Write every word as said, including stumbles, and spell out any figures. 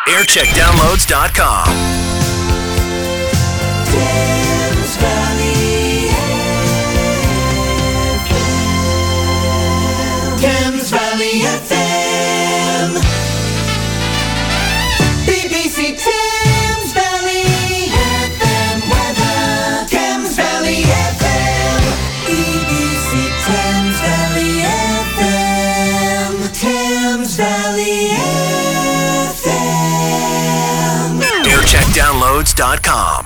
aircheck downloads dot com. Thames Valley F M. Thames Valley F M. B B C Thames Valley F M weather. Thames Valley F M. B B C Thames Valley F M. Thames Valley F M. aircheck downloads dot com.